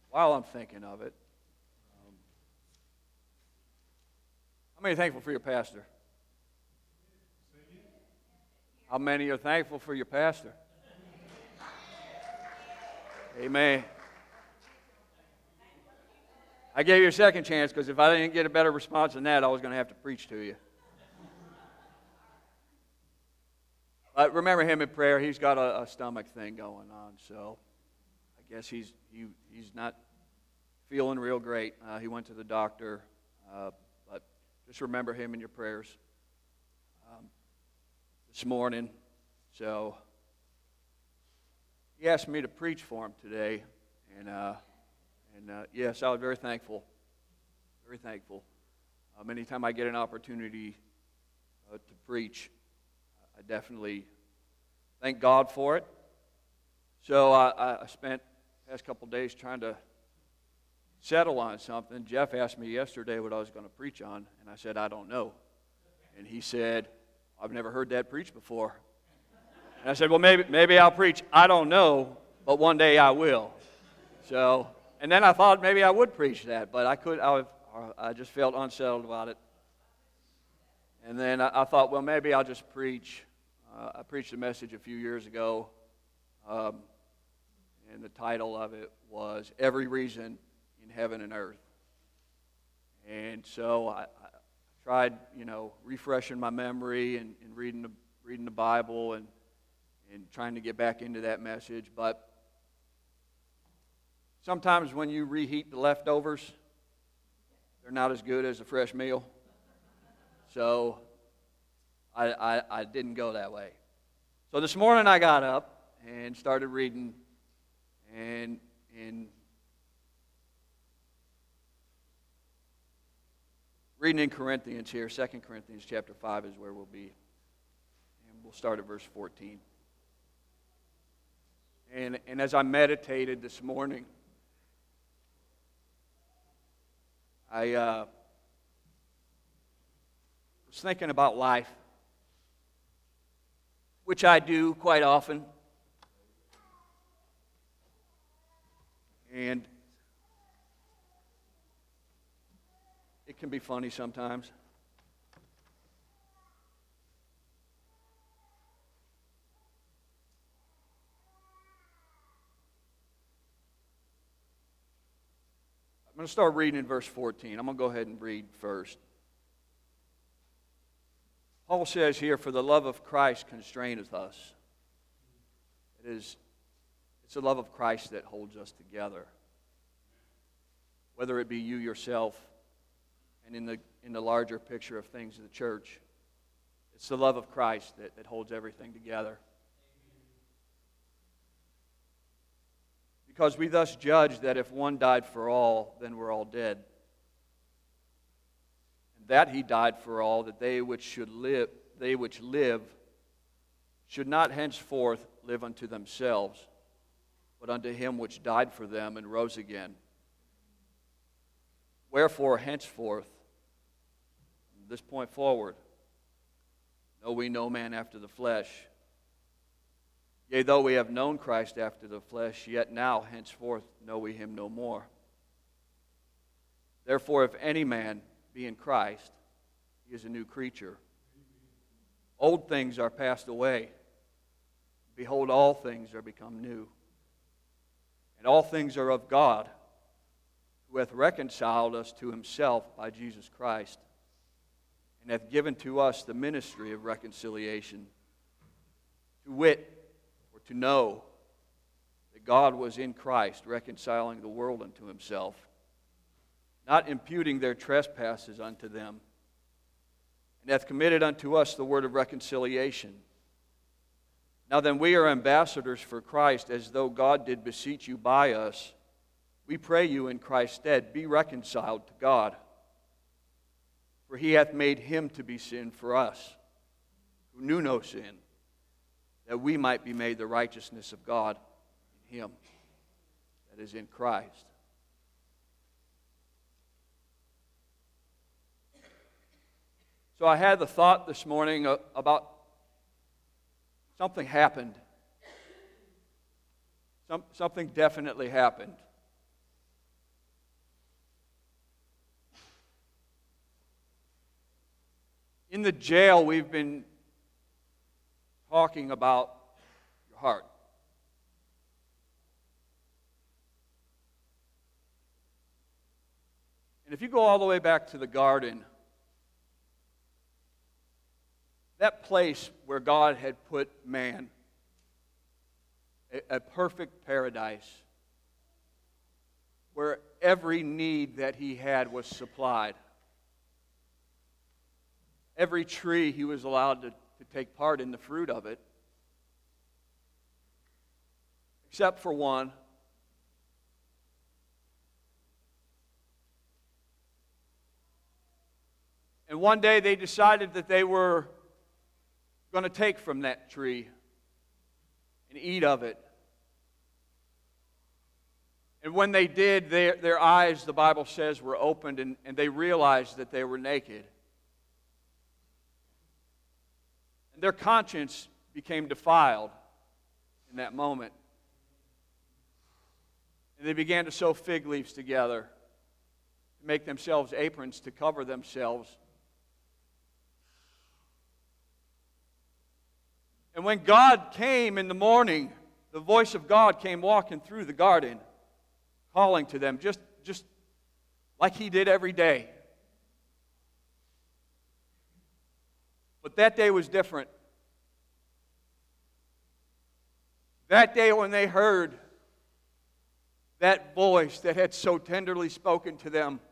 while I'm thinking of it, how many are thankful for your pastor? How many are thankful for your pastor? Amen. I gave you a second chance because if I didn't get a better response than that, I was going to have to preach to you. But remember him in prayer. He's got a stomach thing going on, so I guess he's not feeling real great. He went to the doctor, but just remember him in your prayers this morning. So he asked me to preach for him today, and yes, I was very thankful. Very thankful. Anytime I get an opportunity to preach, I definitely thank God for it. So I spent the past couple of days trying to settle on something. Jeff asked me yesterday what I was going to preach on, and I said, I don't know. And he said, I've never heard that preached before. And I said, well, maybe I'll preach, I don't know, but one day I will. So, and then I thought maybe I would preach that, but I just felt unsettled about it. And then I thought, well, maybe I'll just preach. I preached a message a few years ago, and the title of it was Every Reason in Heaven and Earth. And so I tried, refreshing my memory and reading the Bible and trying to get back into that message. But sometimes when you reheat the leftovers, they're not as good as a fresh meal. So I didn't go that way. So this morning I got up and started reading and reading in Corinthians here. 2 Corinthians chapter 5 is where we'll be. And we'll start at verse 14. And as I meditated this morning, I was thinking about life, which I do quite often. And it can be funny sometimes. I'm going to start reading in verse 14. I'm going to go ahead and read first. Paul says here, for the love of Christ constraineth us. It's the love of Christ that holds us together. Whether it be you yourself and in the larger picture of things of the church, it's the love of Christ that holds everything together. Because we thus judge that if one died for all, then we're all dead. And that he died for all, that they which live should not henceforth live unto themselves, but unto him which died for them and rose again. Wherefore henceforth, from this point forward, know we no man after the flesh. Yea, though we have known Christ after the flesh, yet now henceforth know we him no more. Therefore, if any man be in Christ, he is a new creature. Old things are passed away. Behold, all things are become new. And all things are of God, who hath reconciled us to himself by Jesus Christ, and hath given to us the ministry of reconciliation, to wit, or to know that God was in Christ, reconciling the world unto himself, not imputing their trespasses unto them, and hath committed unto us the word of reconciliation. Now then, we are ambassadors for Christ, as though God did beseech you by us. We pray you in Christ's stead, be reconciled to God. For he hath made him to be sin for us, who knew no sin, that we might be made the righteousness of God in him that is in Christ. So I had the thought this morning about something happened. Something definitely happened. In the jail, we've been talking about your heart. And if you go all the way back to the garden, that place where God had put man, a perfect paradise, where every need that he had was supplied. Every tree he was allowed to take part in the fruit of it, except for one. And one day they decided that they were going to take from that tree and eat of it. And when they did, their eyes, the Bible says, were opened, and they realized that they were naked. And their conscience became defiled in that moment. And they began to sew fig leaves together to make themselves aprons to cover themselves. And when God came in the morning, the voice of God came walking through the garden, calling to them, just like he did every day. But that day was different. That day when they heard that voice that had so tenderly spoken to them,